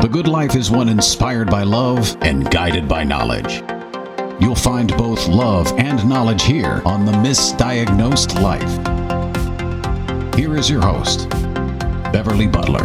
The Good Life is one inspired by love and guided by knowledge. You'll find both love and knowledge here on The Misdiagnosed Life. Here is your host, Beverly Butler.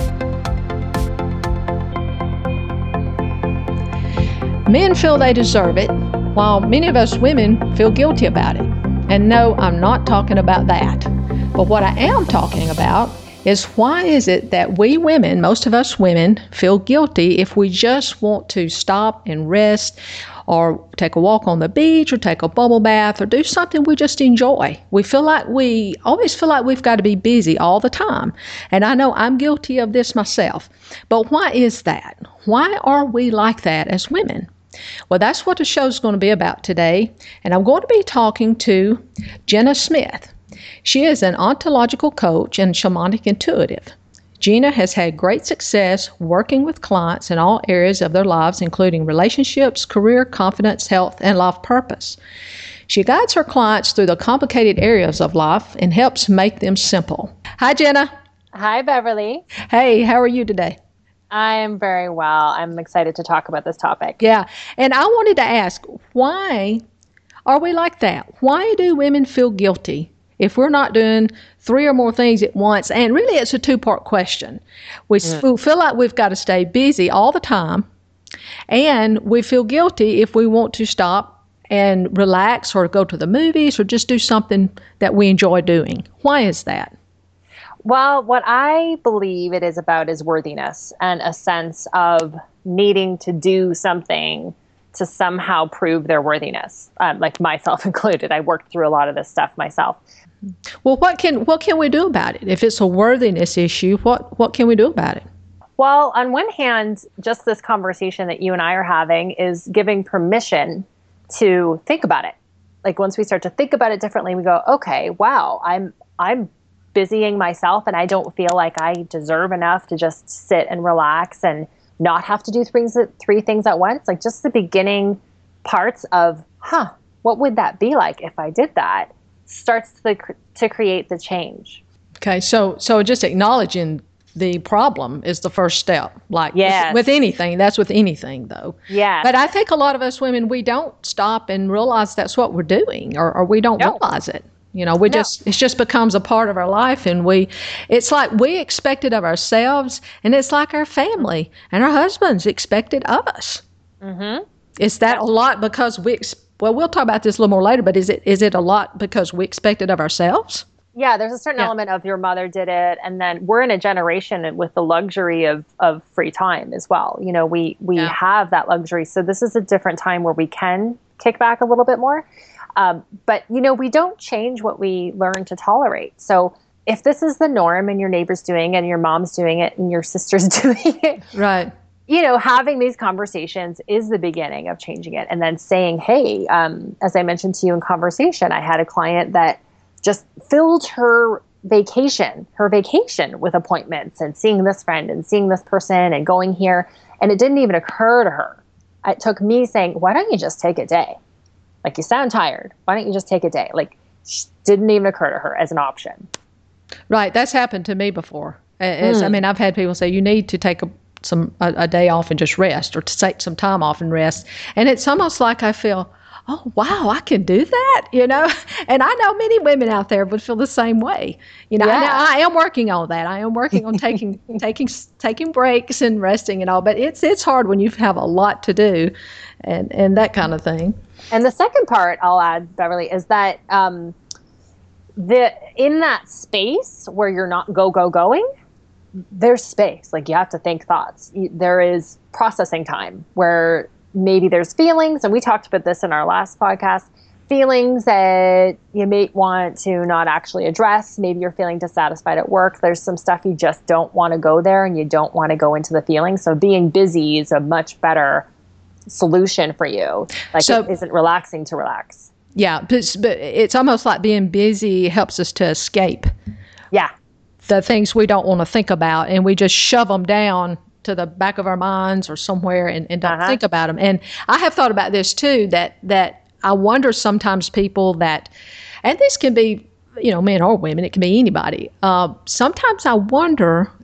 Men feel they deserve it, while many of us women feel guilty about it. And no, I'm not talking about that. But what I am talking about is why is it that we women, most of us women, feel guilty if we just want to stop and rest or take a walk on the beach or take a bubble bath or do something we just enjoy. We always feel like we've got to be busy all the time. And I know I'm guilty of this myself. But why is that? Why are we like that as women? Well, that's what the show's going to be about today. And I'm going to be talking to Jenna Smith. She is an ontological coach and shamanic intuitive. Jenna has had great success working with clients in all areas of their lives, including relationships, career, confidence, health, and life purpose. She guides her clients through the complicated areas of life and helps make them simple. Hi, Jenna. Hi, Beverly. Hey, how are you today? I am very well. I'm excited to talk about this topic. Yeah, and I wanted to ask, why are we like that? Why do women feel guilty if we're not doing 3 or more things at once? And really, it's a two-part question. We feel like we've got to stay busy all the time, and we feel guilty if we want to stop and relax or go to the movies or just do something that we enjoy doing. Why is that? Well, what I believe it is about is worthiness and a sense of needing to do something to somehow prove their worthiness, like myself included. I worked through a lot of this stuff myself. Well, what can we do about it? If it's a worthiness issue, what can we do about it? Well, on one hand, just this conversation that you and I are having is giving permission to think about it. Like once we start to think about it differently, we go, okay, wow, I'm busying myself and I don't feel like I deserve enough to just sit and relax and not have to do 3 things at once. Like just the beginning parts of, what would that be like if I did that, starts to create the change. Okay, so just acknowledging the problem is the first step. Like yes. with anything, that's with anything though. Yeah. But I think a lot of us women, we don't stop and realize that's what we're doing, or we don't realize it. You know, it just becomes a part of our life, and it's like we expect it of ourselves, and it's like our family and our husbands expect it of us. Mm-hmm. Is that a lot because we'll talk about this a little more later, but is it a lot because we expect it of ourselves? Yeah, there's a certain element of your mother did it, and then we're in a generation with the luxury of free time as well. You know, we have that luxury, so this is a different time where we can kick back a little bit more. But, you know, we don't change what we learn to tolerate. So if this is the norm and your neighbor's doing it and your mom's doing it and your sister's doing it, right? You know, having these conversations is the beginning of changing it. And then saying, hey, as I mentioned to you in conversation, I had a client that just filled her vacation with appointments and seeing this friend and seeing this person and going here. And it didn't even occur to her. It took me saying, why don't you just take a day? Like, you sound tired. Why don't you just take a day? Like, didn't even occur to her as an option. Right. That's happened to me before. I mean, I've had people say you need to take a day off and just rest, or to take some time off and rest. And it's almost like I feel, oh, wow, I can do that, you know? And I know many women out there would feel the same way. You know, I am working on that. I am working on taking breaks and resting and all, but it's hard when you have a lot to do and that kind of thing. And the second part I'll add, Beverly, is that in that space where you're not going, there's space. Like, you have to think thoughts. There is processing time where maybe there's feelings, and we talked about this in our last podcast, feelings that you may want to not actually address. Maybe you're feeling dissatisfied at work. There's some stuff you just don't want to go there, and you don't want to go into the feelings. So being busy is a much better solution for you. Like, it isn't relaxing to relax. Yeah, but it's almost like being busy helps us to escape. Yeah. The things we don't want to think about, and we just shove them down to the back of our minds or somewhere and don't think about them. And I have thought about this too, that I wonder sometimes people that, and this can be, you know, men or women, it can be anybody. Sometimes I wonder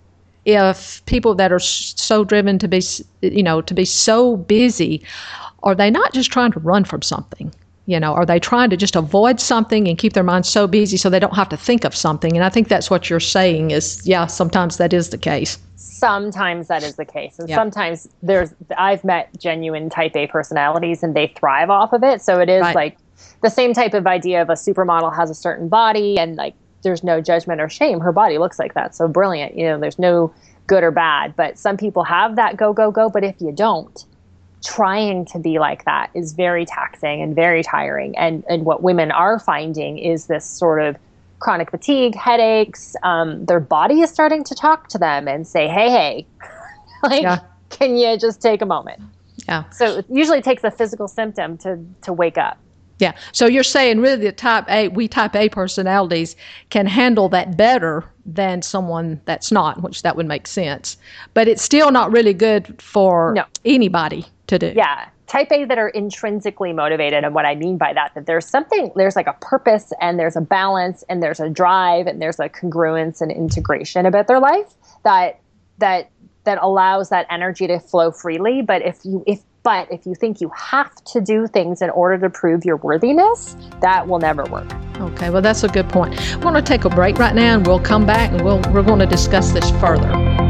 if people that are so driven to be, to be so busy, are they not just trying to run from something? Are they trying to just avoid something and keep their minds so busy so they don't have to think of something? And I think that's what you're saying is, yeah, sometimes that is the case. Sometimes that is the case. And sometimes I've met genuine type A personalities and they thrive off of it. So it is like the same type of idea of a supermodel has a certain body and like there's no judgment or shame. Her body looks like that. So brilliant. There's no good or bad. But some people have that go, go, go. But if you don't, trying to be like that is very taxing and very tiring. And what women are finding is this sort of chronic fatigue, headaches. Their body is starting to talk to them and say, hey, can you just take a moment? Yeah. So it usually takes a physical symptom to wake up. Yeah. So you're saying really the type A personalities can handle that better than someone that's not, which that would make sense. But it's still not really good for anybody to do. Yeah. Type A that are intrinsically motivated. And what I mean by that there's like a purpose and there's a balance and there's a drive and there's a congruence and integration about their life that allows that energy to flow freely. But if you think you have to do things in order to prove your worthiness, that will never work. Okay, well, that's a good point. We're going to take a break right now, and we'll come back, and we're going to discuss this further.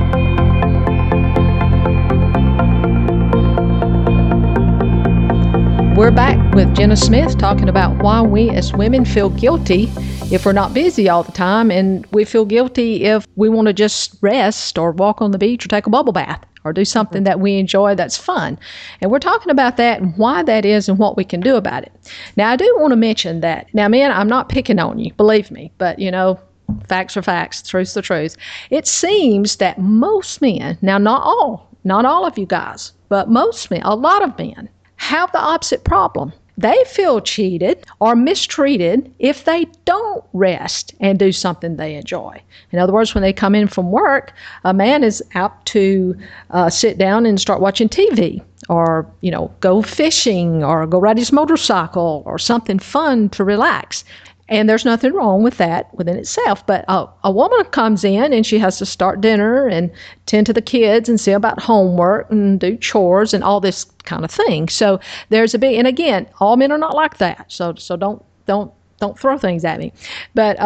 We're back with Jenna Smith talking about why we as women feel guilty if we're not busy all the time, and we feel guilty if we want to just rest or walk on the beach or take a bubble bath or do something that we enjoy that's fun. And we're talking about that and why that is and what we can do about it. Now, I do want to mention that. Now, men, I'm not picking on you, believe me, but facts are facts, truth's the truth. It seems that most men, now not all of you guys, but most men, a lot of men, have the opposite problem. They feel cheated or mistreated if they don't rest and do something they enjoy. In other words, when they come in from work, a man is apt to sit down and start watching TV or, go fishing or go ride his motorcycle or something fun to relax. And there's nothing wrong with that within itself. But a woman comes in and she has to start dinner and tend to the kids and see about homework and do chores and all this kind of thing. So there's a big, and again, all men are not like that. So don't throw things at me. But,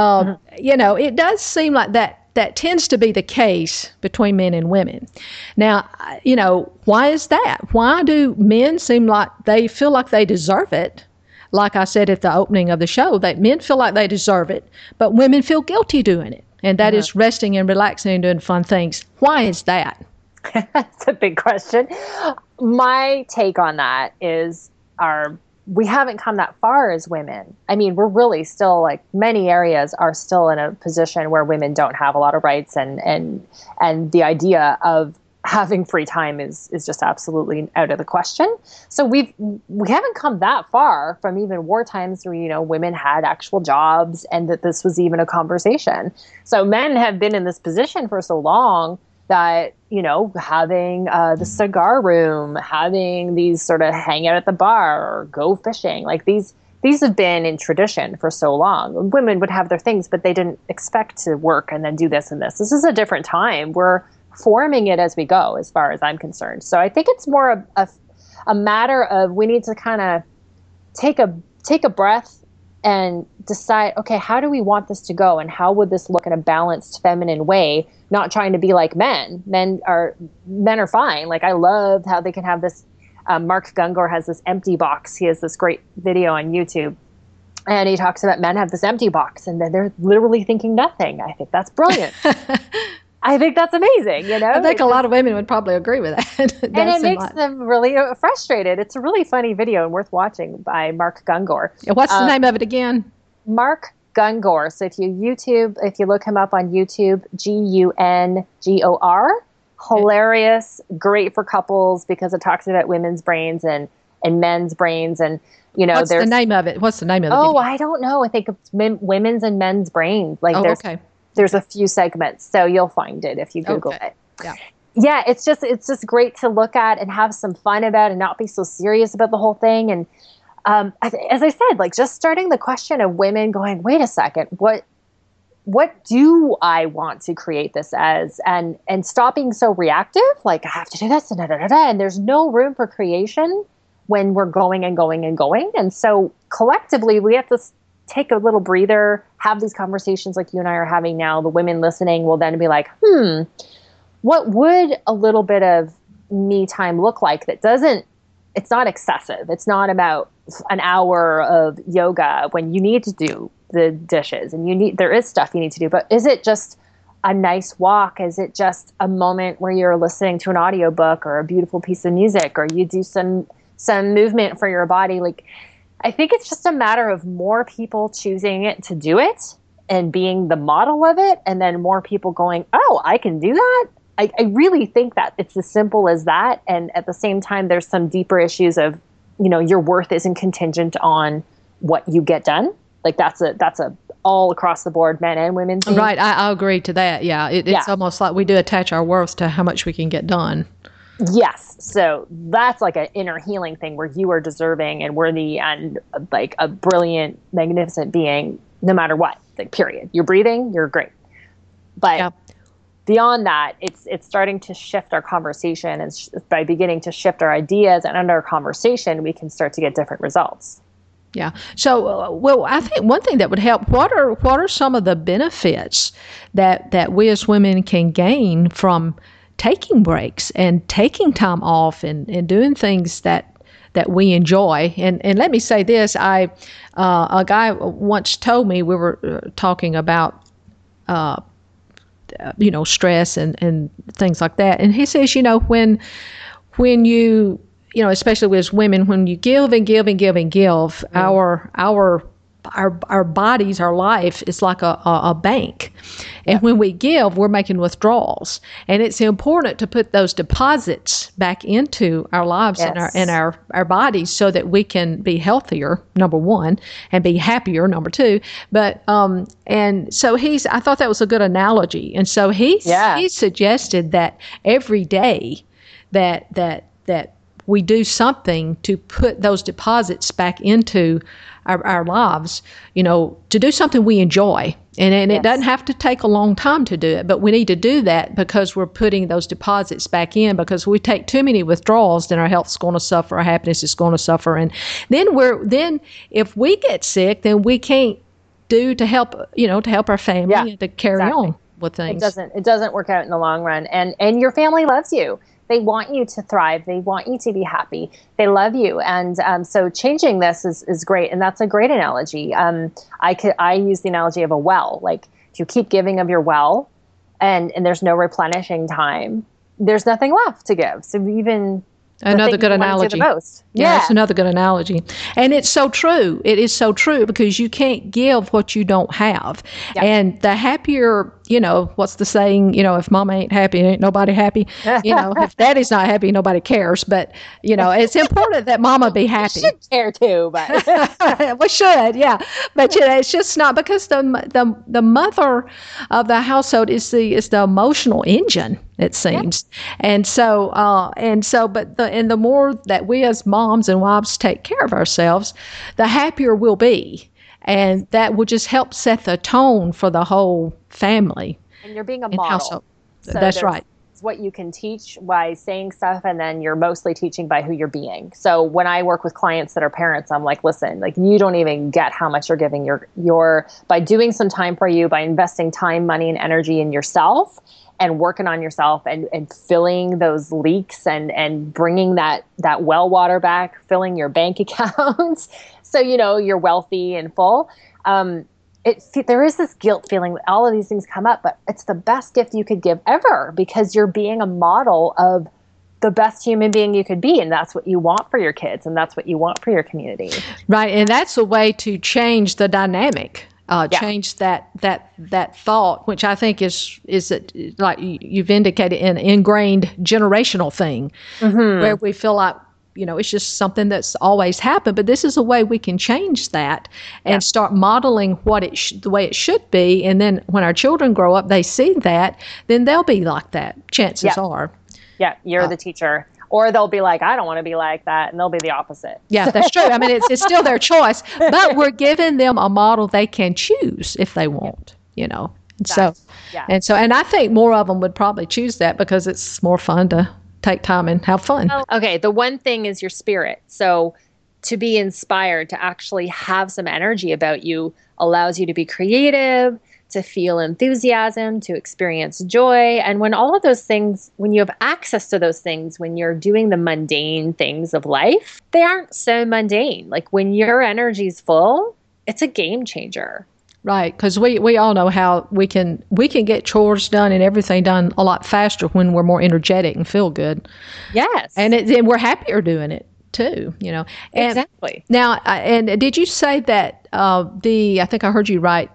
it does seem like that tends to be the case between men and women. Now, why is that? Why do men seem like they feel like they deserve it? Like I said at the opening of the show, that men feel like they deserve it, but women feel guilty doing it. And that is resting and relaxing and doing fun things. Why is that? That's a big question. My take on that is we haven't come that far as women. I mean, we're really still many areas are still in a position where women don't have a lot of rights and the idea of having free time is just absolutely out of the question. So we haven't come that far from even war times where, women had actual jobs and that this was even a conversation. So men have been in this position for so long that, having the cigar room, having these sort of hang out at the bar or go fishing, these have been in tradition for so long. Women would have their things, but they didn't expect to work and then do this and this. This is a different time. We're forming it as we go, as far as I'm concerned. So I think it's more a matter of we need to kind of take a breath and decide, okay, how do we want this to go? And how would this look in a balanced feminine way? Not trying to be like men. Men are fine. I love how they can have this. Mark Gungor has this empty box. He has this great video on YouTube. And he talks about men have this empty box and then they're literally thinking nothing. I think that's brilliant. I think that's amazing, I think a lot of women would probably agree with that. And it makes them really frustrated. It's a really funny video and worth watching by Mark Gungor. What's the name of it again? Mark Gungor. So if you look him up on YouTube, Gungor, hilarious, great for couples because it talks about women's brains and men's brains and What's the name of it? What's the name of it? Oh, I don't know. I think it's women's and men's brains. Okay. There's a few segments, so you'll find it if you Google it. Yeah, it's just great to look at and have some fun about and not be so serious about the whole thing. And as I said, just starting the question of women going, wait a second, what what do I want to create this as? And stop being so reactive, like I have to do this and there's no room for creation when we're going and going and going. And so collectively we have to take a little breather, have these conversations like you and I are having now. The women listening will then be like, what would a little bit of me time look like that doesn't, it's not excessive. It's not about an hour of yoga when you need to do the dishes and there is stuff you need to do, but is it just a nice walk? Is it just a moment where you're listening to an audiobook or a beautiful piece of music, or you do some movement for your body? Like, I think it's just a matter of more people choosing it to do it and being the model of it. And then more people going, oh, I can do that. I really think that it's as simple as that. And at the same time, there's some deeper issues of, your worth isn't contingent on what you get done. Like that's a all across the board, men and women thing. Right. I agree to that. Yeah. It's almost like we do attach our worth to how much we can get done. Yes. So that's like an inner healing thing where you are deserving and worthy and like a brilliant, magnificent being, no matter what, like period. You're breathing, you're great. But beyond that, it's starting to shift our conversation, and by beginning to shift our ideas and under our conversation, we can start to get different results. Yeah. So, well, I think one thing that would help, what are some of the benefits that we as women can gain from taking breaks and taking time off and doing things that we enjoy? And let me say this, a guy once told me, we were talking about, stress and things like that. And he says, when you, especially as women, when you give and give and give and give, our bodies, our life is like a bank. And when we give, we're making withdrawals. And it's important to put those deposits back into our lives and our bodies so that we can be healthier, number one, and be happier, number two. But and so I thought that was a good analogy. And so he suggested that every day that we do something to put those deposits back into our lives, to do something we enjoy. And it doesn't have to take a long time to do it, but we need to do that because we're putting those deposits back in, because we take too many withdrawals, then our health's going to suffer, our happiness is going to suffer. And then if we get sick, then we can't do to help our family and to carry on with things. It doesn't work out in the long run. And your family loves you. They want you to thrive. They want you to be happy. They love you. And so changing this is great. And that's a great analogy. I use the analogy of a well. Like, if you keep giving of your well and there's no replenishing time, there's nothing left to give. So even another good analogy. Yeah, that's another good analogy. And it's so true. It is so true, because you can't give what you don't have. Yep. And the happier, what's the saying? If mama ain't happy, ain't nobody happy. If daddy's not happy, nobody cares. But, it's important that mama be happy. We should care too, but we should, yeah. But it's just not, because the mother of the household is the emotional engine, it seems. And so but the more that we as moms and wives take care of ourselves, the happier we'll be. And that will just help set the tone for the whole family. And you're being a model. Household. So that's right. It's what you can teach by saying stuff, and then you're mostly teaching by who you're being. So when I work with clients that are parents, I'm like, listen, like, you don't even get how much you're giving your by doing some time for you, by investing time, money, and energy in yourself, and working on yourself and filling those leaks and bringing that well water back, filling your bank accounts so you're wealthy and full. There is this guilt feeling that all of these things come up, but it's the best gift you could give ever, because you're being a model of the best human being you could be, and that's what you want for your kids, and that's what you want for your community. Right, and that's a way to change the dynamic. Change that thought, which I think is like you've indicated, an ingrained generational thing, where we feel like, it's just something that's always happened. But this is a way we can change that and start modeling what the way it should be. And then when our children grow up, they see that, then they'll be like that. Chances are. Yeah, you're the teacher. Or they'll be like, I don't want to be like that, and they'll be the opposite. Yeah, that's true. I mean, it's still their choice, but we're giving them a model they can choose if they want, And I think more of them would probably choose that because it's more fun to take time and have fun. Well, okay. The one thing is your spirit. So to be inspired, to actually have some energy about you allows you to be creative, to feel enthusiasm, to experience joy. And when all of those things, when you have access to those things, when you're doing the mundane things of life, they aren't so mundane. Like when your energy's full, it's a game changer. Right, because we all know how we can get chores done and everything done a lot faster when we're more energetic and feel good. Yes. And we're happier doing it too, you know. And exactly. Now, and did you say that I think I heard you right,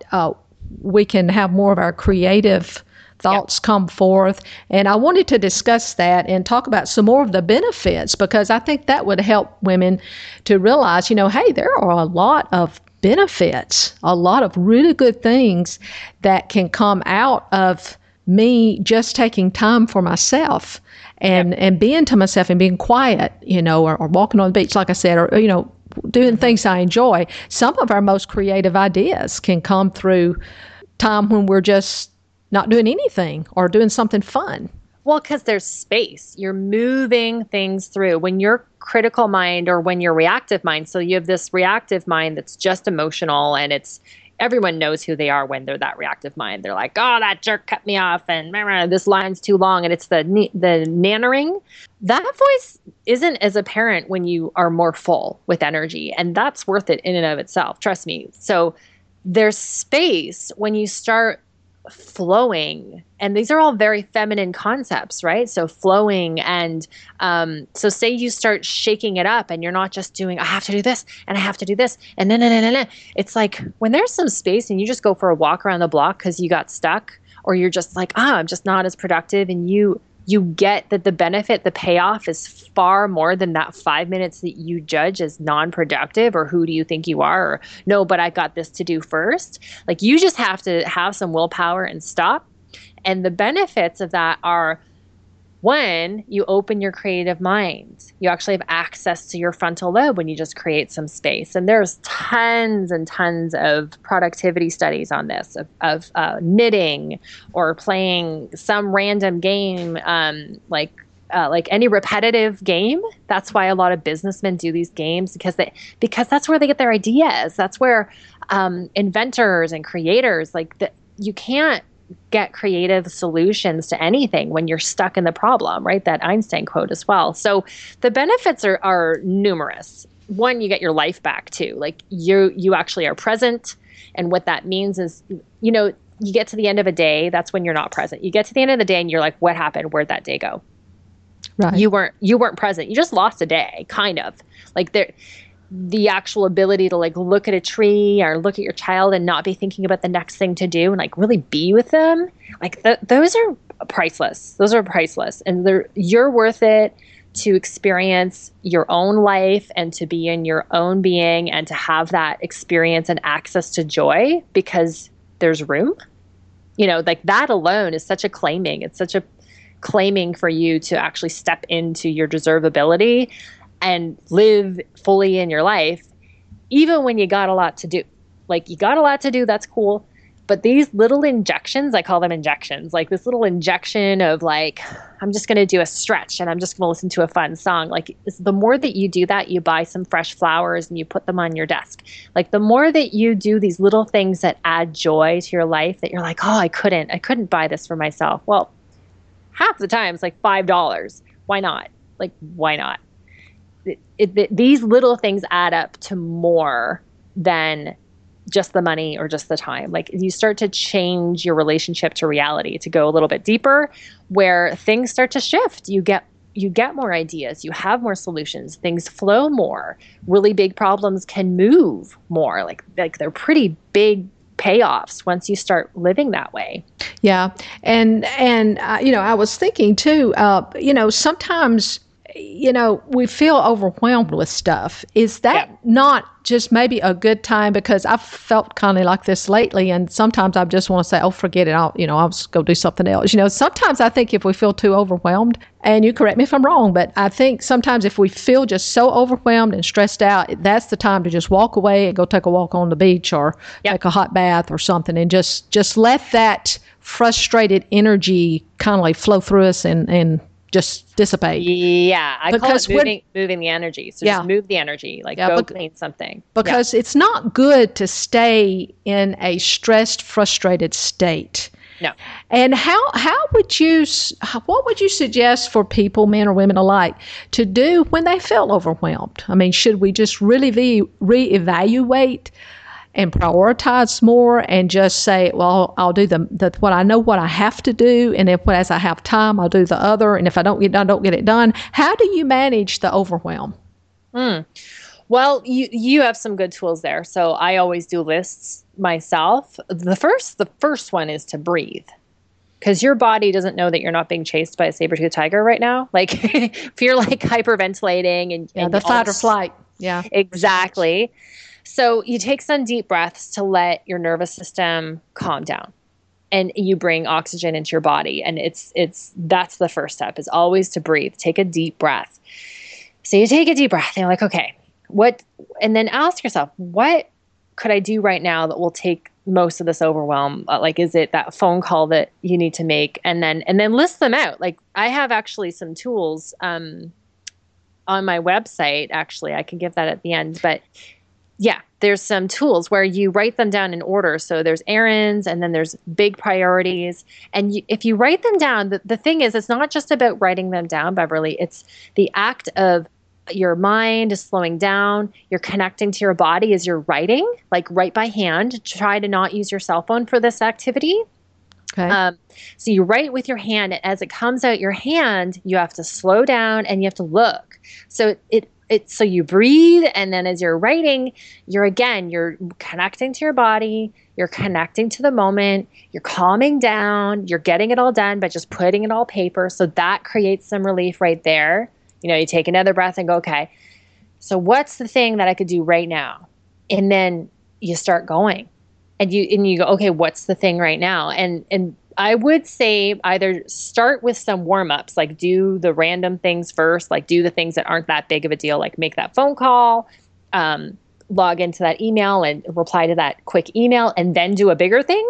we can have more of our creative thoughts come forth. And I wanted to discuss that and talk about some more of the benefits, because I think that would help women to realize, you know, hey, there are a lot of benefits, a lot of really good things that can come out of me just taking time for myself and being to myself and being quiet, you know, or walking on the beach, like I said, or, you know, doing things I enjoy. Some of our most creative ideas can come through time when we're just not doing anything or doing something fun. Well, because there's space. You're moving things through. When your critical mind or when your reactive mind, so you have this reactive mind that's just emotional, and everyone knows who they are when they're that reactive mind. They're like, oh, that jerk cut me off, and this line's too long, and it's the nannering. That voice isn't as apparent when you are more full with energy, and that's worth it in and of itself. Trust me. So there's space when you start flowing, and these are all very feminine concepts, right? So flowing, and so say you start shaking it up and you're not just doing, I have to do this and I have to do this and then it's like when there's some space and you just go for a walk around the block because you got stuck, or you're just like, I'm just not as productive, and you get that the benefit, the payoff is far more than that 5 minutes that you judge as non-productive, or who do you think you are, or no, but I got this to do first. Like, you just have to have some willpower and stop. And the benefits of that are, one, you open your creative mind. You actually have access to your frontal lobe when you just create some space. And there's tons and tons of productivity studies on this, of knitting or playing some random game, like any repetitive game. That's why a lot of businessmen do these games, because that's where they get their ideas. That's where inventors and creators, you can't get creative solutions to anything when you're stuck in the problem, right? That Einstein quote as well. So the benefits are numerous. One, you get your life back too. Like, you actually are present. And what that means is, you know, you get to the end of a day, that's when you're not present. You get to the end of the day and you're like, what happened? Where'd that day go? Right. You weren't present. You just lost a day, kind of. Like, the actual ability to look at a tree or look at your child and not be thinking about the next thing to do and really be with them. Those are priceless. Those are priceless. And you're worth it to experience your own life and to be in your own being and to have that experience and access to joy, because there's room. You know, that alone is such a claiming. It's such a claiming for you to actually step into your deservability and live fully in your life, even when you got a lot to do. You got a lot to do, that's cool. But these little injections, I call them injections, this little injection of I'm just going to do a stretch and I'm just going to listen to a fun song. The more that you do that, you buy some fresh flowers and you put them on your desk. The more that you do these little things that add joy to your life, that you're like, oh, I couldn't buy this for myself. Well, half the time it's $5. Why not? Why not? These little things add up to more than just the money or just the time. You start to change your relationship to reality, to go a little bit deeper, where things start to shift. You get more ideas, you have more solutions, things flow more. Really big problems can move more. They're pretty big payoffs once you start living that way. Yeah. And I was thinking too, sometimes we feel overwhelmed with stuff. Is that not just maybe a good time? Because I've felt kind of like this lately, and sometimes I just want to say, oh, forget it. I'll just go do something else. Sometimes I think if we feel too overwhelmed, and you correct me if I'm wrong, but I think sometimes if we feel just so overwhelmed and stressed out, that's the time to just walk away and go take a walk on the beach or take a hot bath or something, and just let that frustrated energy kind of like flow through us and just dissipate. Yeah, I call it moving the energy. So just move the energy, go clean something. Because it's not good to stay in a stressed, frustrated state. No. And what would you suggest for people, men or women alike, to do when they feel overwhelmed? I mean, should we just really reevaluate and prioritize more and just say, well, I'll do what I know what I have to do, and if as I have time, I'll do the other, and if I don't get it done. How do you manage the overwhelm? Well, you have some good tools there. So I always do lists myself. The first one is to breathe. Because your body doesn't know that you're not being chased by a saber-toothed tiger right now. If you're hyperventilating and the fight or flight. Yeah. Exactly. So you take some deep breaths to let your nervous system calm down, and you bring oxygen into your body. And that's the first step, is always to breathe. Take a deep breath. So you take a deep breath and you're like, okay, and then ask yourself, what could I do right now that will take most of this overwhelm? Is it that phone call that you need to make? And then list them out. I have actually some tools, on my website. Actually, I can give that at the end, but yeah, there's some tools where you write them down in order. So there's errands, and then there's big priorities. And if you write them down, the thing is, it's not just about writing them down, Beverly. It's the act of your mind is slowing down. You're connecting to your body as you're writing, write by hand. Try to not use your cell phone for this activity. Okay. So you write with your hand, and as it comes out your hand, you have to slow down and you have to look. So so you breathe, and then as you're writing, you're connecting to your body, you're connecting to the moment, you're calming down, you're getting it all done by just putting it all paper. So that creates some relief right there. You take another breath and go, okay, so what's the thing that I could do right now? And then you start going, and you go, okay, what's the thing right now? And I would say either start with some warm-ups, do the random things first, do the things that aren't that big of a deal, make that phone call, log into that email and reply to that quick email, and then do a bigger thing,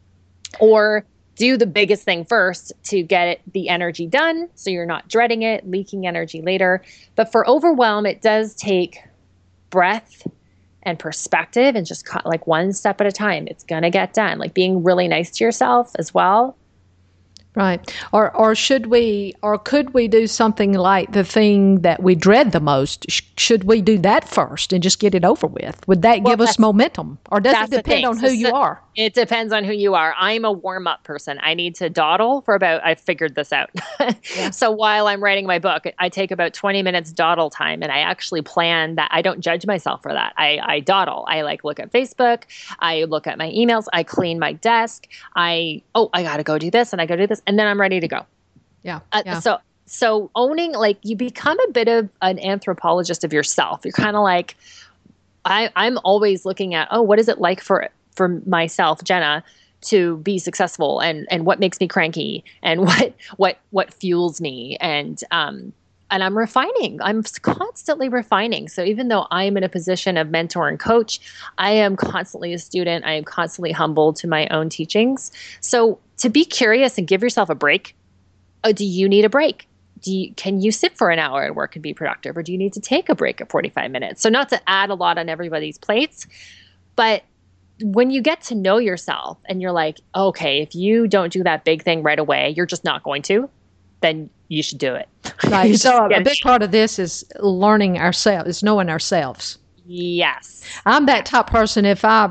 or do the biggest thing first to get the energy done so you're not dreading it, leaking energy later. But for overwhelm, it does take breath and perspective, and just one step at a time. It's going to get done. Being really nice to yourself as well. Right. Or could we do something like the thing that we dread the most? Should we do that first and just get it over with? Would that give us momentum? Or does it depend on who you are? It depends on who you are. I'm a warm-up person. I need to dawdle for I figured this out. So while I'm writing my book, I take about 20 minutes dawdle time, and I actually plan that. I don't judge myself for that. I dawdle. I look at Facebook. I look at my emails. I clean my desk. I got to go do this, and I go do this, and then I'm ready to go. Yeah. So owning, you become a bit of an anthropologist of yourself. You're kind of I'm always looking at, what is it like for myself, Jenna, to be successful, and what makes me cranky, and what fuels me, and I'm refining. I'm constantly refining. So even though I'm in a position of mentor and coach, I am constantly a student. I am constantly humbled to my own teachings. So to be curious and give yourself a break. Do you need a break? Can you sit for an hour at work and be productive, or do you need to take a break at 45 minutes? So not to add a lot on everybody's plates, but when you get to know yourself and you're like, okay, if you don't do that big thing right away, you're just not going to, then you should do it. Right. So a big part of this is learning ourselves, is knowing ourselves. Yes. I'm that type person. If I,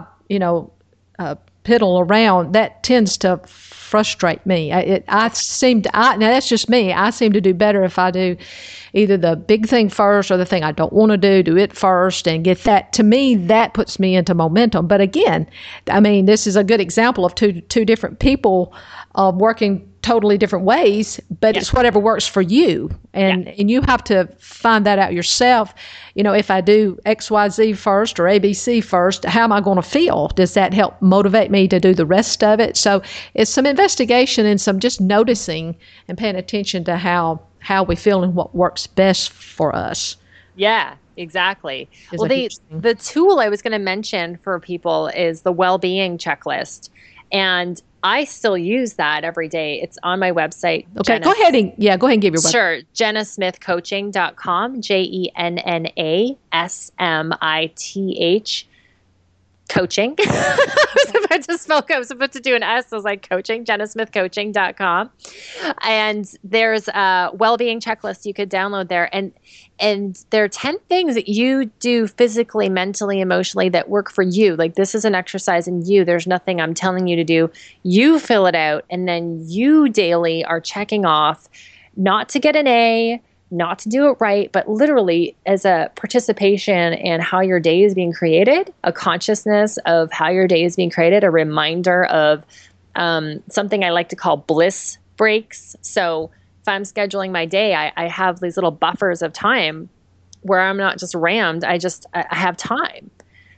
piddle around, that tends to frustrate me. Now that's just me. I seem to do better if I do either the big thing first or the thing I don't want to do it first and get that. To me, that puts me into momentum. But again, this is a good example of two different people working totally different ways, but it's whatever works for you. And you have to find that out yourself. If I do XYZ first or ABC first, how am I going to feel? Does that help motivate me to do the rest of it? So it's some investigation and some just noticing and paying attention to how we feel and what works best for us. Yeah, exactly. Well, the tool I was going to mention for people is the well-being checklist. And I still use that every day. It's on my website. Okay, go ahead and give your website. Sure. JennaSmithCoaching.com, JennaSmith coaching. I was about to spell, I was about to do an S. I was like coaching, JennaSmithCoaching.com. And there's a well-being checklist you could download there. And there are 10 things that you do physically, mentally, emotionally that work for you. Like this is an exercise in you. There's nothing I'm telling you to do. You fill it out. And then you daily are checking off, not to get an A, not to do it right, but literally as a participation in how your day is being created, a consciousness of how your day is being created, a reminder of something I like to call bliss breaks. So if I'm scheduling my day, I have these little buffers of time where I'm not just rammed. I have time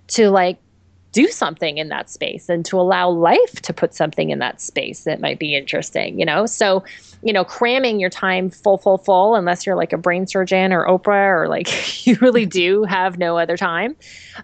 to do something in that space and to allow life to put something in that space that might be interesting, So, cramming your time full, unless you're like a brain surgeon or Oprah or you really do have no other time.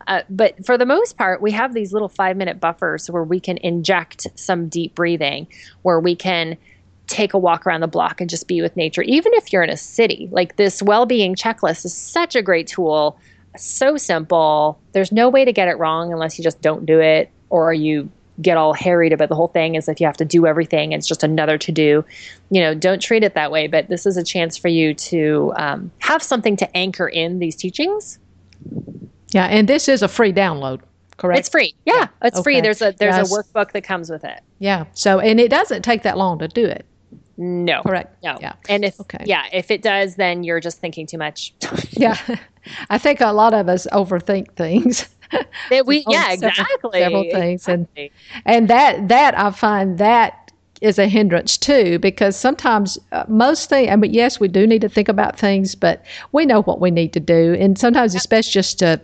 But for the most part, we have these little 5-minute buffers where we can inject some deep breathing, where we can take a walk around the block and just be with nature. Even if you're in a city, this well-being checklist is such a great tool. So simple. There's no way to get it wrong unless you just don't do it, or you get all harried about the whole thing as if you have to do everything. It's just another to do. Don't treat it that way. But this is a chance for you to have something to anchor in these teachings. Yeah, and this is a free download, correct? It's free. Yeah, it's free. There's a workbook that comes with it. Yeah. So, and it doesn't take that long to do it. No. Correct. No. Yeah. And if it does, then you're just thinking too much. Yeah. I think a lot of us overthink things. Exactly. Several things. And that I find that is a hindrance too, because sometimes most things, yes, we do need to think about things, but we know what we need to do. And sometimes it's best just to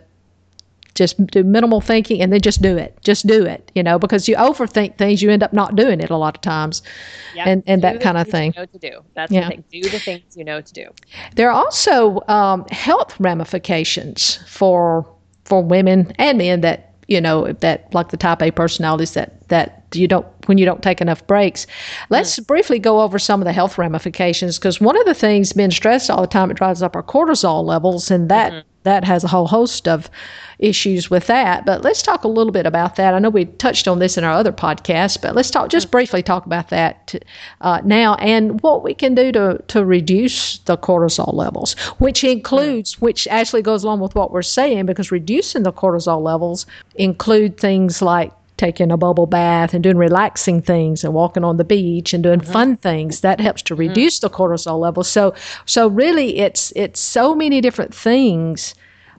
do minimal thinking and then just do it, because you overthink things, you end up not doing it a lot of times. Yep. And that kind of thing. You know to do. That's the thing. Do the things you know to do. There are also health ramifications for women and men that, that like the type A personalities that when you don't take enough breaks. Let's briefly go over some of the health ramifications, because one of the things men stress all the time, it drives up our cortisol levels, and that has a whole host of issues with that. But let's talk a little bit about that. I know we touched on this in our other podcast, but let's briefly talk about that now, and what we can do to reduce the cortisol levels, which actually goes along with what we're saying, because reducing the cortisol levels include things like taking a bubble bath and doing relaxing things and walking on the beach and doing fun things. That helps to reduce the cortisol levels. So really it's so many different things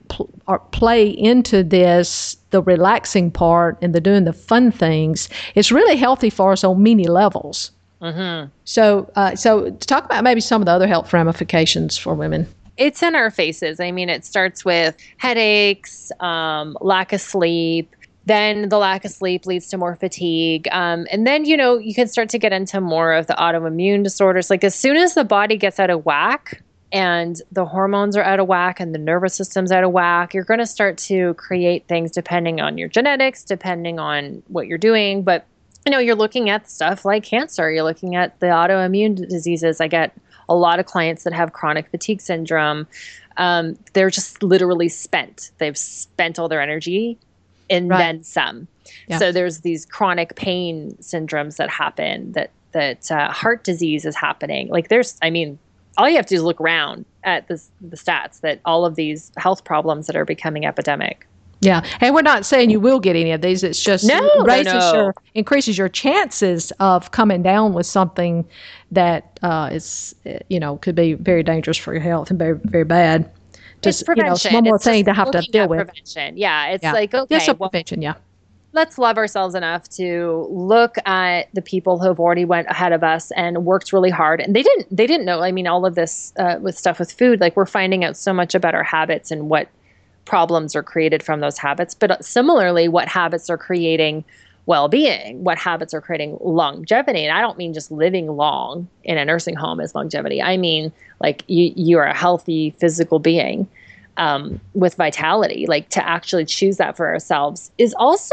play into this, the relaxing part and the doing the fun things. It's really healthy for us on many levels. Mm-hmm. So talk about maybe some of the other health ramifications for women. It's in our faces. It starts with headaches, lack of sleep. Then the lack of sleep leads to more fatigue. And then, you can start to get into more of the autoimmune disorders. As soon as the body gets out of whack and the hormones are out of whack and the nervous system's out of whack, you're going to start to create things depending on your genetics, depending on what you're doing. But, you're looking at stuff like cancer. You're looking at the autoimmune diseases. I get a lot of clients that have chronic fatigue syndrome. They're just literally spent. They've spent all their energy and then some. Yeah. So there's these chronic pain syndromes that happen, that heart disease is happening. All you have to do is look around at the stats that all of these health problems that are becoming epidemic. Yeah. And we're not saying you will get any of these. It's just increases your chances of coming down with something that is, could be very dangerous for your health and very, very bad. Just, it's prevention. One more thing to have to deal with. Prevention. Yeah. It's okay. Yes, prevention. Yeah. let's love ourselves enough to look at the people who have already went ahead of us and worked really hard. And they didn't know. I mean, all of this with stuff with food, like we're finding out so much about our habits and what problems are created from those habits. But similarly, what habits are creating well-being, what habits are creating longevity. And I don't mean just living long in a nursing home as longevity. I mean, like you are a healthy physical being. With vitality, like to actually choose that for ourselves is also,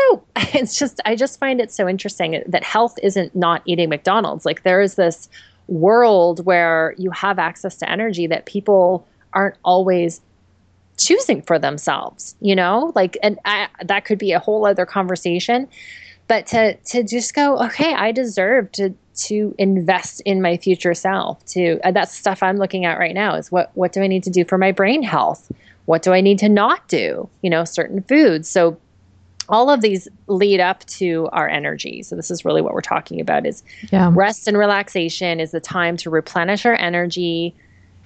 I just find it so interesting that health isn't not eating McDonald's. Like there is this world where you have access to energy that people aren't always choosing for themselves, like, and that could be a whole other conversation, but to just go, okay, I deserve to invest in my future self that's stuff I'm looking at right now is what do I need to do for my brain health? What do I need to not do? Certain foods. So all of these lead up to our energy. So this is really what we're talking about is rest and relaxation is the time to replenish our energy,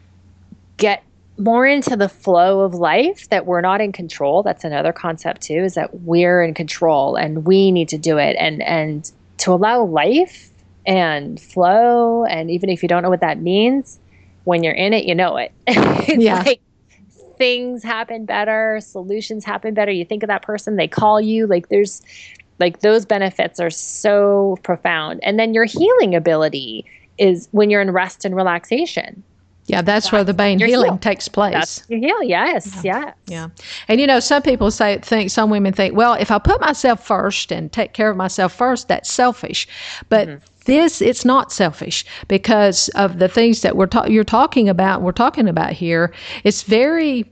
get more into the flow of life, that we're not in control. That's another concept too, is that we're in control and we need to do it, and to allow life and flow. And even if you don't know what that means, when you're in it, you know it. It's like things happen better, solutions happen better. You think of that person, they call you, like there's like those benefits are so profound. And then your healing ability is when you're in rest and relaxation. Yeah, that's where the main healing takes place. That's your heal, yes. Yeah. And some people some women think, well, if I put myself first and take care of myself first, that's selfish. But it's not selfish, because of the things that we're talking about here. It's very,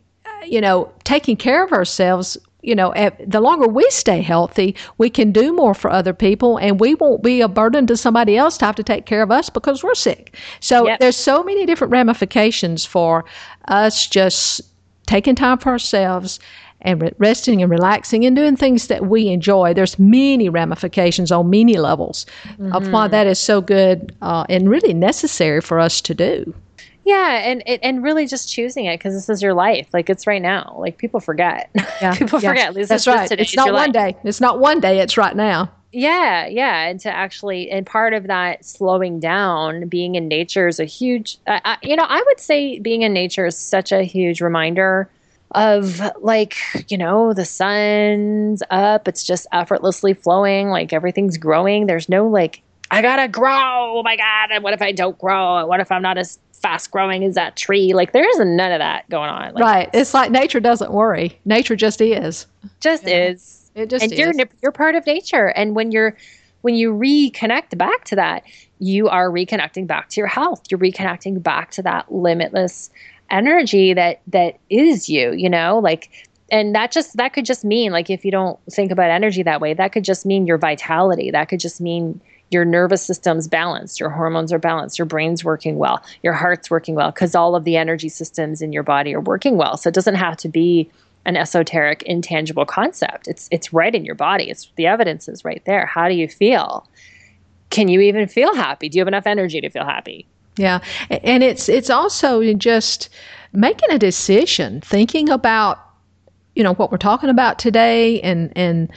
taking care of ourselves. The longer we stay healthy, we can do more for other people, and we won't be a burden to somebody else to have to take care of us because we're sick. So there's so many different ramifications for us just taking time for ourselves and resting and relaxing and doing things that we enjoy. There's many ramifications on many levels of why that is so good and really necessary for us to do. Yeah, and really just choosing it, because this is your life. Like it's right now. Like people forget. Yeah, people forget. That's right. It's not one day. It's not one day. It's right now. Yeah. And to actually, and part of that slowing down, being in nature is a huge. I would say being in nature is such a huge reminder of like, the sun's up. It's just effortlessly flowing. Like everything's growing. There's no like, I gotta grow. Oh my God. And what if I don't grow? What if I'm not as fast growing as that tree? Like there isn't none of that going on. Like, right. It's like nature doesn't worry. Nature just is. Is. It just is. You're part of nature. And when you reconnect back to that, you are reconnecting back to your health. You're reconnecting back to that limitless energy that is you, like, and that could just mean, like, if you don't think about energy that way, that could just mean your vitality. That could just mean your nervous system's balanced, your hormones are balanced, your brain's working well, your heart's working well, because all of the energy systems in your body are working well. So it doesn't have to be an esoteric, intangible concept. It's right in your body. The evidence is right there. How do you feel? Can you even feel happy? Do you have enough energy to feel happy? Yeah. And it's also just making a decision, thinking about, what we're talking about today and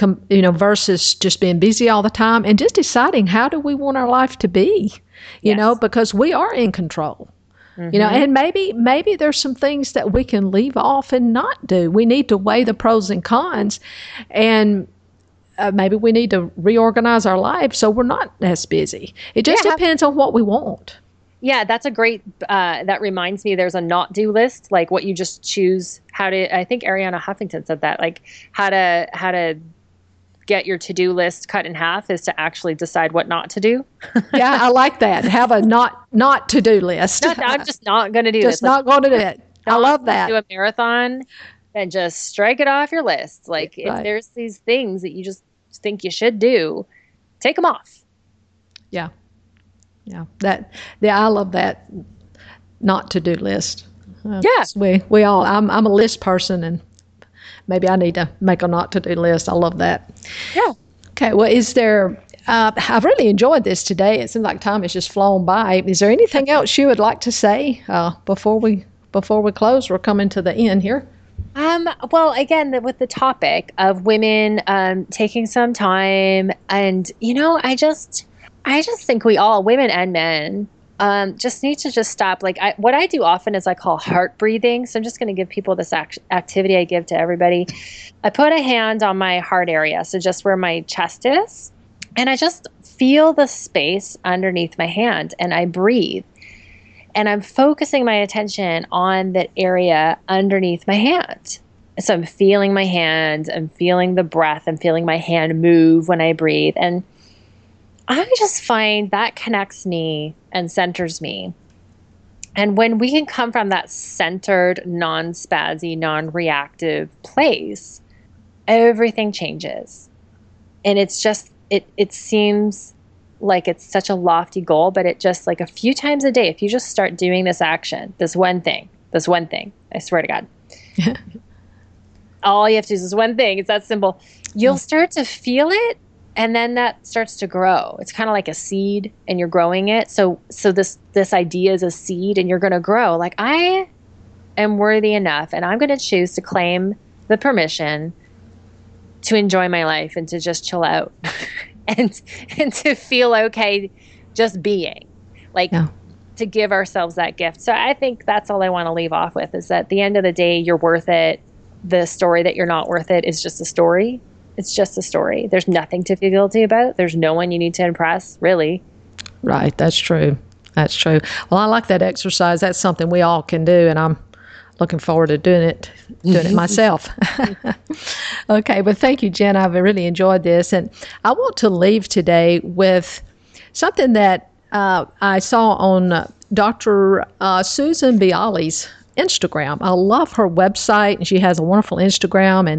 versus just being busy all the time, and just deciding how do we want our life to be, because we are in control. And maybe there's some things that we can leave off and not do. We need to weigh the pros and cons, and maybe we need to reorganize our lives so we're not as busy. It just depends on what we want. Yeah, that's a great, that reminds me, there's a not do list, like what you just choose I think Arianna Huffington said that, like how to get your to-do list cut in half is to actually decide what not to do. Yeah, I like that. Have a not to-do list. I'm just not going to do this. Just not going to do it. I love that. Do a marathon and just strike it off your list. Like if there's these things that you just think you should do, take them off. Yeah. Yeah. I love that not to-do list. We all, I'm a list person, and maybe I need to make a not to-do list. I love that. Yeah. Okay. Well, is there, I've really enjoyed this today. It seems like time has just flown by. Is there anything else you would like to say before we close? We're coming to the end here. Well, again, with the topic of women taking some time, and I just think we all, women and men, just need to just stop. Like what I do often is I call heart breathing. So I'm just going to give people this activity I give to everybody. I put a hand on my heart area, so just where my chest is, and I just feel the space underneath my hand, and I breathe. And I'm focusing my attention on that area underneath my hand. So I'm feeling my hand, I'm feeling the breath, I'm feeling my hand move when I breathe. And I just find that connects me and centers me. And when we can come from that centered, non-spazzy, non-reactive place, everything changes. And it's just, it seems like it's such a lofty goal, but it just, like, a few times a day, if you just start doing this action, this one thing, I swear to God, all you have to do is this one thing. It's that simple. You'll start to feel it, and then that starts to grow. It's kind of like a seed, and you're growing it. So this idea is a seed, and you're going to grow. Like, I am worthy enough, and I'm going to choose to claim the permission to enjoy my life and to just chill out. And to feel okay just being, like, to give ourselves that gift. So I think that's all I want to leave off with, is that at the end of the day, you're worth it. The story that you're not worth it is just a story. It's just a story. There's nothing to feel guilty about. There's no one you need to impress, really. Right. That's true. That's true. Well, I like that exercise. That's something we all can do, and I'm looking forward to doing it myself. Okay, but thank you, Jen. I've really enjoyed this. And I want to leave today with something that I saw on Dr. Susan Bialy's Instagram. I love her website, and she has a wonderful Instagram,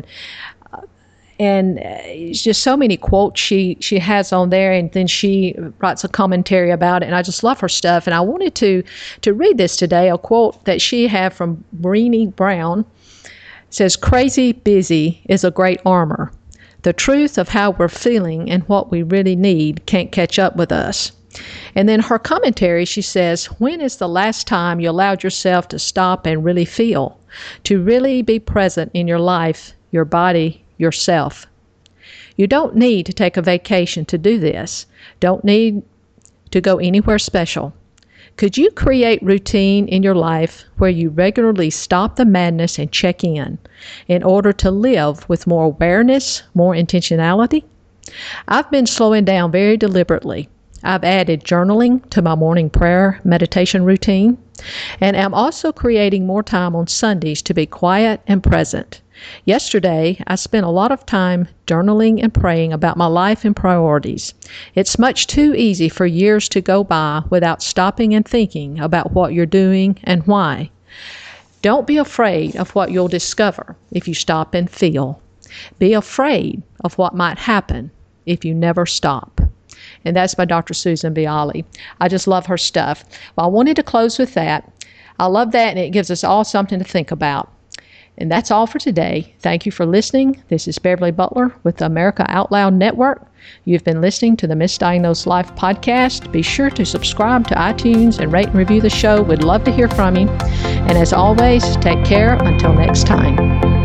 and it's just so many quotes she has on there, and then she writes a commentary about it, and I just love her stuff. And I wanted to read this today, a quote that she had from Brené Brown. It says, "Crazy busy is a great armor. The truth of how we're feeling and what we really need can't catch up with us." And then her commentary, she says, "When is the last time you allowed yourself to stop and really feel, to really be present in your life, your body, yourself? You don't need to take a vacation to do this. Don't need to go anywhere special. Could you create routine in your life where you regularly stop the madness and check in order to live with more awareness, more intentionality? I've been slowing down very deliberately. I've added journaling to my morning prayer meditation routine, and I'm also creating more time on Sundays to be quiet and present. Yesterday, I spent a lot of time journaling and praying about my life and priorities. It's much too easy for years to go by without stopping and thinking about what you're doing and why. Don't be afraid of what you'll discover if you stop and feel. Be afraid of what might happen if you never stop." And that's by Dr. Susan Bialy. I just love her stuff. Well, I wanted to close with that. I love that, and it gives us all something to think about. And that's all for today. Thank you for listening. This is Beverly Butler with the America Out Loud Network. You've been listening to the Misdiagnosed Life podcast. Be sure to subscribe to iTunes and rate and review the show. We'd love to hear from you. And as always, take care until next time.